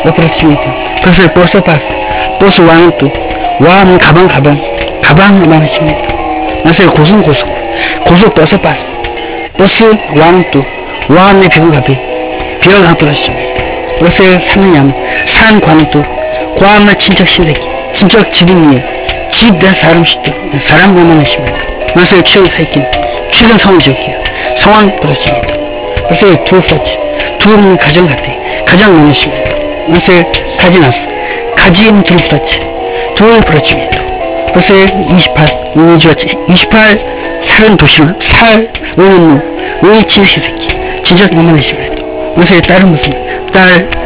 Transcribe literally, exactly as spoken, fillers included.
그렇습니다. 그래서 버스 파스, 버스 왕은 또, 왕은 가방, 가방, 가방만 하십니다. 그래서 고속, 고속, 고속 버스 파스, 버스 왕은 또, 왕의 비군 가비, 비어가 그렇습니다. 그래서 사느냐면, 산 관은 또, 과음나 친척 신세기, 친척 지름이에, 집대 사람 시대, 사람 가만 하십니다. 그래서 취업 새끼, 취근 성을 지을게요. 성왕 그렇습니다. 그래서 둘 플러치, 둘은 가정 같아. 가장 많으십니다. 그래서 가지 났어. 가지는 둘 플러치, 둘 플러치입니다. 그래서 이십팔, 이십팔, 살은 도시는, 살, 의는 의 친척 새끼, 친척 가만 하십니다. 그래서 딸은 무슨, 딸,